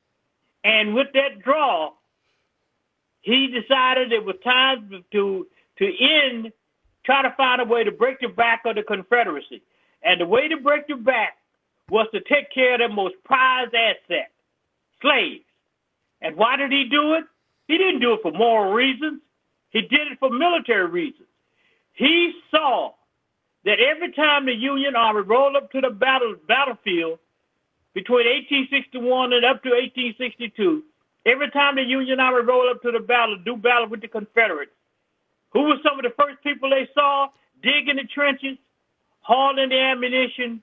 And with that draw, he decided it was time to to try to find a way to break the back of the Confederacy. And the way to break the back was to take care of their most prized asset, slaves. And why did he do it? He didn't do it for moral reasons. He did it for military reasons. He saw that every time the Union Army rolled up to the battlefield between 1861 and up to 1862, every time the Union Army rolled up to the do battle with the Confederates, who were some of the first people they saw digging the trenches, hauling the ammunition,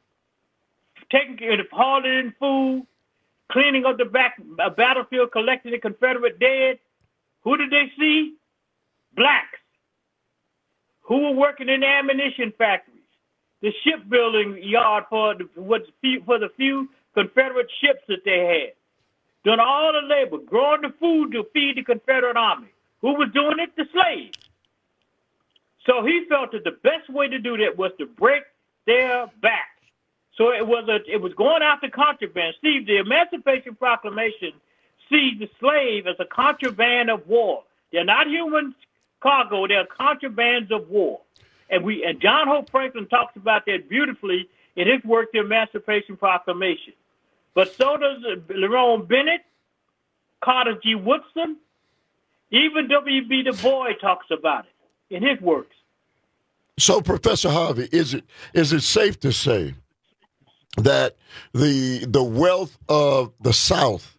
hauling in food, cleaning up the battlefield, collecting the Confederate dead? Who did they see? Blacks, who were working in the ammunition factories, the shipbuilding yard for the few Confederate ships that they had, doing all the labor, growing the food to feed the Confederate Army. Who was doing it? The slaves. So he felt that the best way to do that was to break their back. So it was going after contraband. Steve, the Emancipation Proclamation sees the slave as a contraband of war. They're not human cargo; they're contrabands of war. And John Hope Franklin talks about that beautifully in his work, The Emancipation Proclamation. But so does Lerone Bennett, Carter G. Woodson, even W.B. Du Bois talks about it in his works. So, Professor Harvey, is it safe to say that the wealth of the South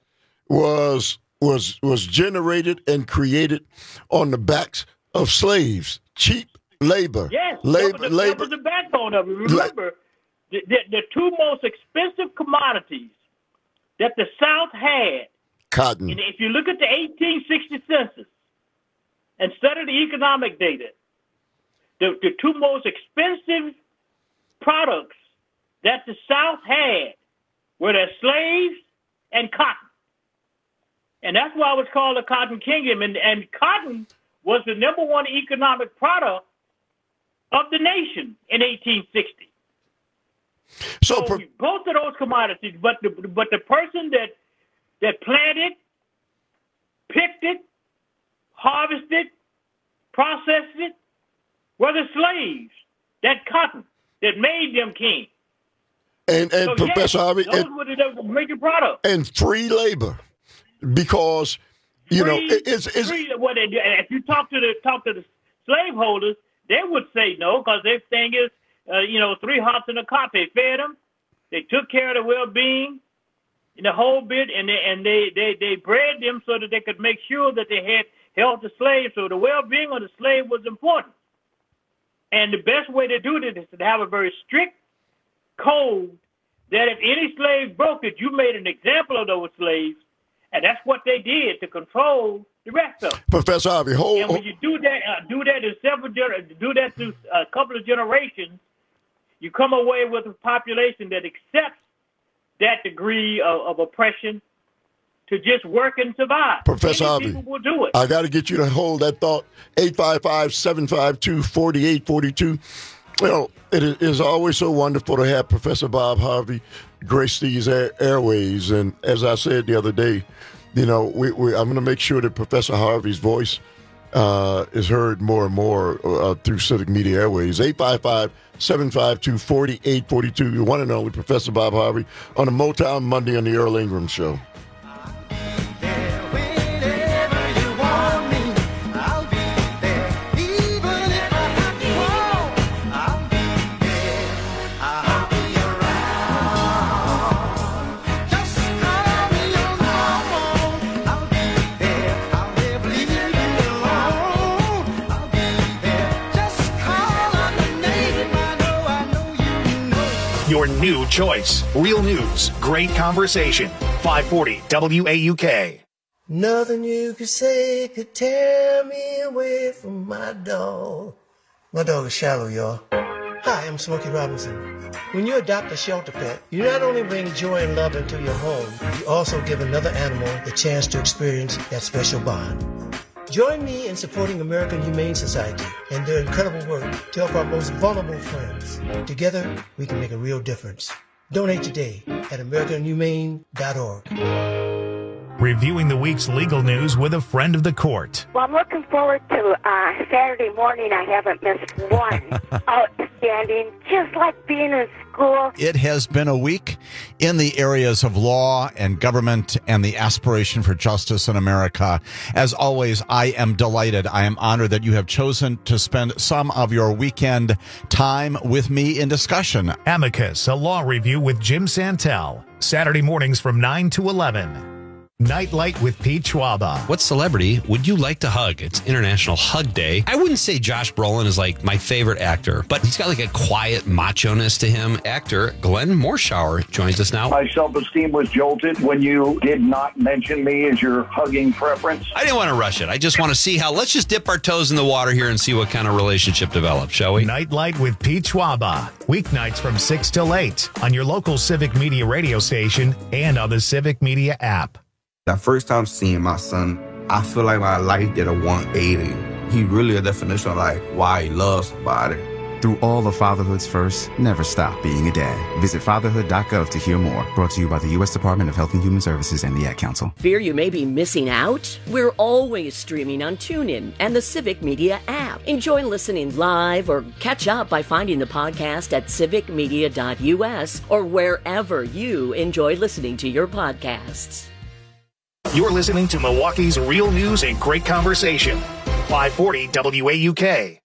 was generated and created on the backs of slaves, cheap labor? Yes, labor. That was the backbone of it. Remember, the two most expensive commodities that the South had. Cotton. And if you look at the 1860 census and study the economic data, the two most expensive products that the South had were their slaves and cotton. And that's why it was called the Cotton Kingdom. And cotton was the number one economic product of the nation in 1860. So both of those commodities, but the person that planted, picked it, harvested, processed it, were the slaves, that cotton that made them king. And so Professor Harvey, those were the major products. And free labor, because it's if you talk to the slaveholders, they would say no, because their thing is 3 hops in a cot. They fed them, they took care of their well-being, and the whole bit, and they bred them so that they could make sure that they held the slave. So the well-being of the slave was important. And the best way to do this is to have a very strict code that if any slave broke it, you made an example of those slaves, and that's what they did to control the rest of them. Professor Harvey, and when you do that through a couple of generations, you come away with a population that accepts that degree of oppression to just work and survive. Professor Many Harvey, people will do it. I got to get you to hold that thought. 855-752-4842. Well, it is always so wonderful to have Professor Bob Harvey grace these airways. And as I said the other day, I'm going to make sure that Professor Harvey's voice is heard more and more through Civic Media Airways. 855-752-4842. The one and only Professor Bob Harvey on a Motown Monday on the Earl Ingram Show. Your new choice. Real news. Great conversation. 540 WAUK. Nothing you could say could tear me away from my dog. My dog is Shallow, y'all. Hi, I'm Smokey Robinson. When you adopt a shelter pet, you not only bring joy and love into your home, you also give another animal the chance to experience that special bond. Join me in supporting American Humane Society and their incredible work to help our most vulnerable friends. Together, we can make a real difference. Donate today at AmericanHumane.org. reviewing the week's legal news with a friend of the court. Well, I'm looking forward to Saturday morning. I haven't missed one. Outstanding, just like being in school. It has been a week in the areas of law and government and the aspiration for justice in America. As always, I am delighted. I am honored that you have chosen to spend some of your weekend time with me in discussion. Amicus, a law review with Jim Santel. Saturday mornings from 9 to 11. Nightlight with Pete Schwaba. What celebrity would you like to hug? It's International Hug Day. I wouldn't say Josh Brolin is like my favorite actor, but he's got like a quiet macho-ness to him. Actor Glenn Morshower joins us now. My self-esteem was jolted when you did not mention me as your hugging preference. I didn't want to rush it. I just want to see how, let's just dip our toes in the water here and see what kind of relationship develops, shall we? Nightlight with Pete Schwaba. Weeknights from 6 till 8 on your local Civic Media radio station and on the Civic Media app. The first time seeing my son, I feel like my life did a 180. He really a definition of like why he loves somebody. Through all of fatherhood's first, never stop being a dad. Visit fatherhood.gov to hear more. Brought to you by the U.S. Department of Health and Human Services and the Ad Council. Fear you may be missing out? We're always streaming on TuneIn and the Civic Media app. Enjoy listening live or catch up by finding the podcast at civicmedia.us or wherever you enjoy listening to your podcasts. You're listening to Milwaukee's Real News and Great Conversation. 540 WAUK.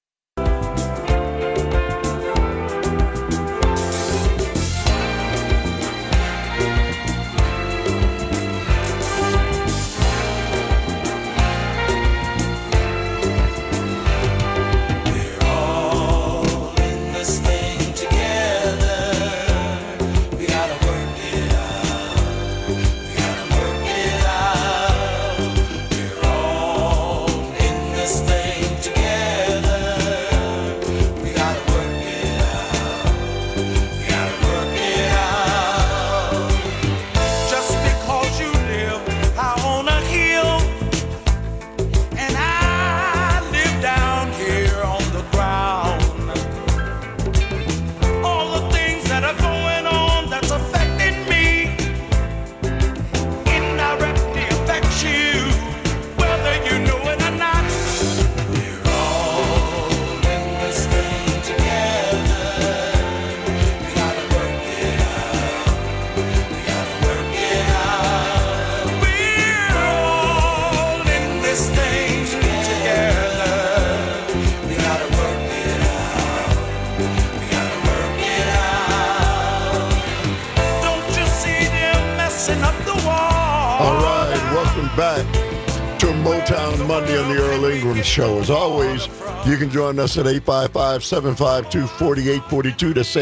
Back to Motown Monday on the Earl Ingram Show. As always, you can join us at 855-752-4842. That's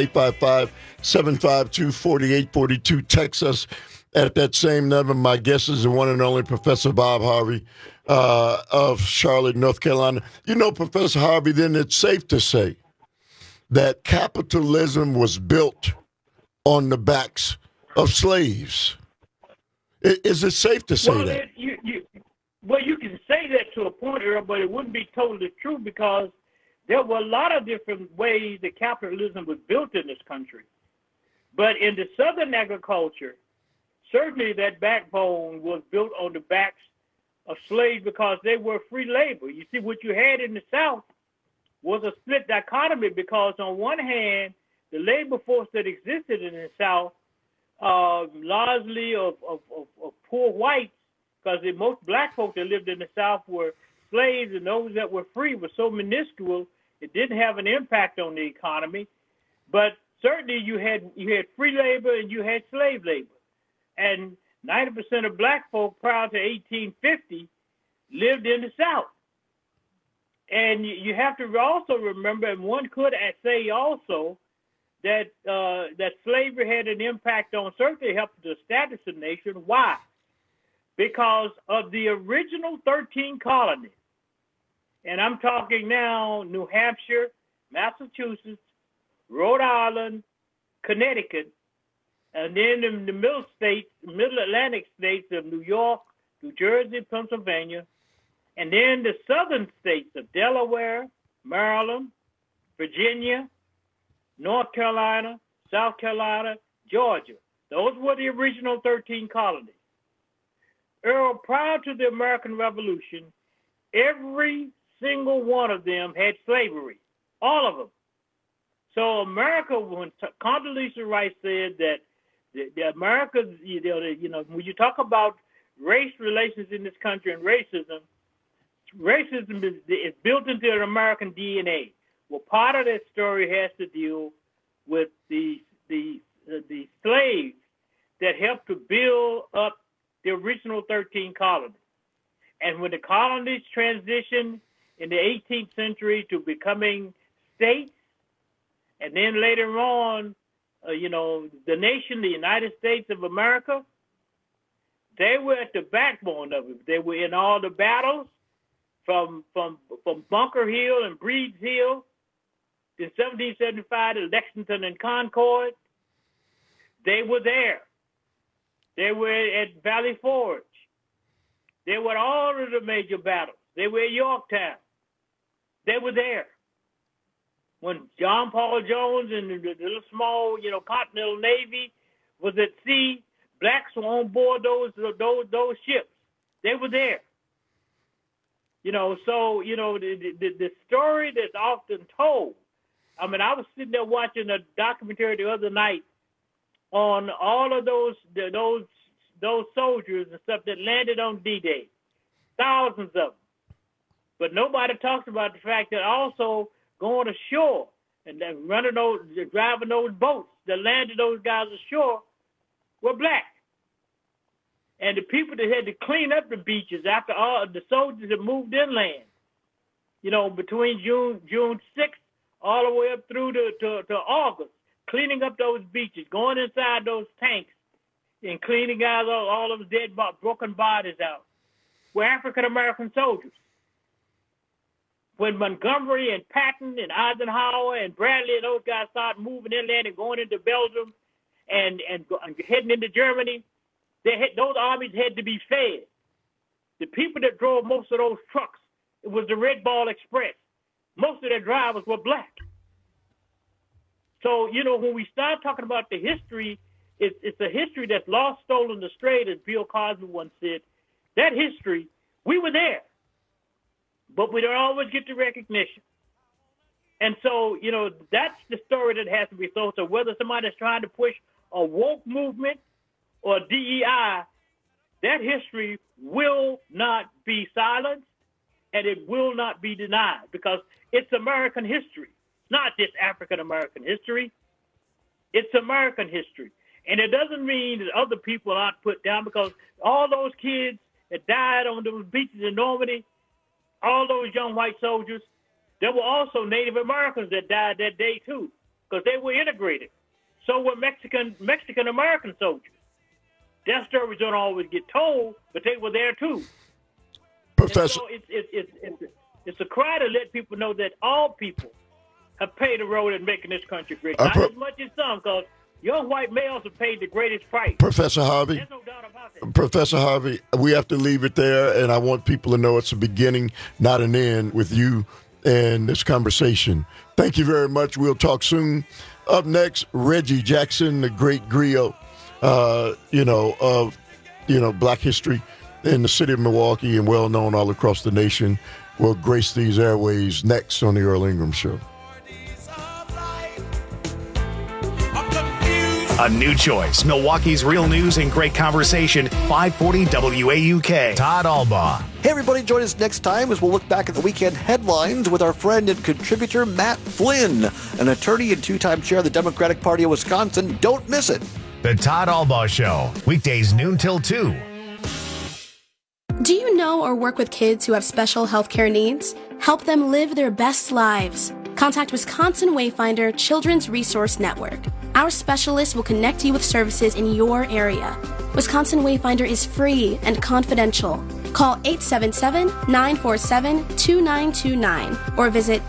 855-752-4842. Text us at that same number. My guest is the one and only Professor Bob Harvey of Charlotte, North Carolina. You know, Professor Harvey, then it's safe to say that capitalism was built on the backs of slaves. Is it safe to say that? You can say that to a point, Earl, but it wouldn't be totally true because there were a lot of different ways that capitalism was built in this country. But in the Southern agriculture, certainly that backbone was built on the backs of slaves because they were free labor. You see, what you had in the South was a split dichotomy because on one hand, the labor force that existed in the South largely of poor whites, because most black folk that lived in the South were slaves, and those that were free were so minuscule it didn't have an impact on the economy. But certainly you had free labor and you had slave labor, and 90% of black folk prior to 1850 lived in the South. And you have to also remember, and one could say also, that slavery had an impact on, certainly helped to establish the nation. Why? Because of the original 13 colonies. And I'm talking now New Hampshire, Massachusetts, Rhode Island, Connecticut, and then in the middle Atlantic states of New York, New Jersey, Pennsylvania, and then the southern states of Delaware, Maryland, Virginia, North Carolina, South Carolina, Georgia. Those were the original 13 colonies. Earl, prior to the American Revolution, every single one of them had slavery, all of them. So America, when Condoleezza Rice said that the America, when you talk about race relations in this country and racism is built into the American DNA. Well, part of that story has to deal with the slaves that helped to build up the original 13 colonies. And when the colonies transitioned in the 18th century to becoming states, and then later on, the nation, the United States of America, they were at the backbone of it. They were in all the battles from Bunker Hill and Breeds Hill in 1775 to Lexington and Concord. They were there. They were at Valley Forge. They were at all of the major battles. They were at Yorktown. They were there. When John Paul Jones and the little small, Continental Navy was at sea, blacks were on board those ships. They were there. So the story that's often told. I mean, I was sitting there watching a documentary the other night on all of those soldiers and stuff that landed on D-Day, thousands of them. But nobody talks about the fact that also going ashore and then driving those boats that landed those guys ashore were black. And the people that had to clean up the beaches after all the soldiers had moved inland, between June 6th all the way up through to August, cleaning up those beaches, going inside those tanks and cleaning out all those dead, broken bodies out, were African-American soldiers. When Montgomery and Patton and Eisenhower and Bradley and those guys started moving inland and going into Belgium and heading into Germany, those armies had to be fed. The people that drove most of those trucks, it was the Red Ball Express. Most of their drivers were black. So, when we start talking about the history, it's a history that's lost, stolen, strayed, as Bill Cosby once said. That history, we were there. But we don't always get the recognition. And so, that's the story that has to be told. So whether somebody's trying to push a woke movement or DEI, that history will not be silenced and it will not be denied because it's American history. It's not just African-American history. It's American history. And it doesn't mean that other people aren't put down because all those kids that died on those beaches in Normandy, all those young white soldiers, there were also Native Americans that died that day too, because they were integrated. So were Mexican-American soldiers. Their stories don't always get told, but they were there too. Professor, so it's a cry to let people know that all people have played a role in making this country great. Not as much as some, because young white males have paid the greatest price. Professor Harvey. There's no doubt about that. Professor Harvey, we have to leave it there, and I want people to know it's a beginning, not an end, with you and this conversation. Thank you very much. We'll talk soon. Up next, Reggie Jackson, the great griot, of Black history in the city of Milwaukee and well known all across the nation, will grace these airways next on the Earl Ingram Show. A new choice. Milwaukee's real news and great conversation. 540 WAUK. Todd Albaugh. Hey, everybody, join us next time as we'll look back at the weekend headlines with our friend and contributor, Matt Flynn, an attorney and two-time chair of the Democratic Party of Wisconsin. Don't miss it. The Todd Albaugh Show. Weekdays noon till 2. Do you know or work with kids who have special healthcare needs? Help them live their best lives. Contact Wisconsin Wayfinder Children's Resource Network. Our specialists will connect you with services in your area. Wisconsin Wayfinder is free and confidential. Call 877-947-2929 or visit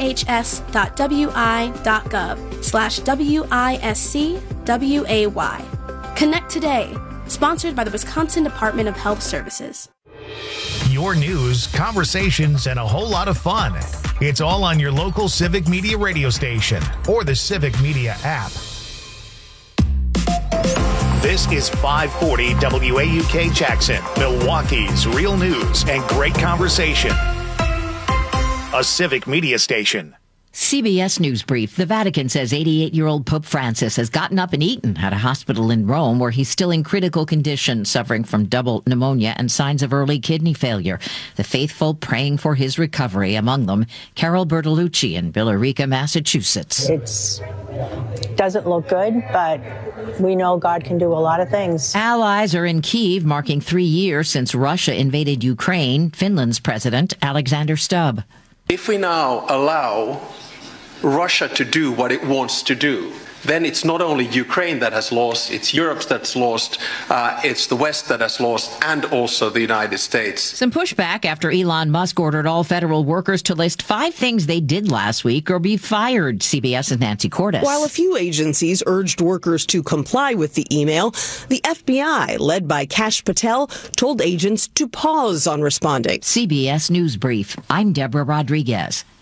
dhs.wi.gov/WISCWAY. Connect today. Sponsored by the Wisconsin Department of Health Services. Your news, conversations, and a whole lot of fun. It's all on your local Civic Media radio station or the Civic Media app. This is 540 WAUK Jackson, Milwaukee's real news and great conversation. A civic media station. CBS News Brief. The Vatican says 88-year-old Pope Francis has gotten up and eaten at a hospital in Rome where he's still in critical condition, suffering from double pneumonia and signs of early kidney failure. The faithful praying for his recovery, among them Carol Bertolucci in Billerica, Massachusetts. It doesn't look good, but we know God can do a lot of things. Allies are in Kyiv, marking 3 years since Russia invaded Ukraine. Finland's President Alexander Stubb. If we now allow Russia to do what it wants to do, then it's not only Ukraine that has lost, it's Europe that's lost, it's the West that has lost, and also the United States. Some pushback after Elon Musk ordered all federal workers to list 5 things they did last week or be fired. CBS's Nancy Cordes. While a few agencies urged workers to comply with the email, the FBI, led by Kash Patel, told agents to pause on responding. CBS News Brief. I'm Deborah Rodriguez.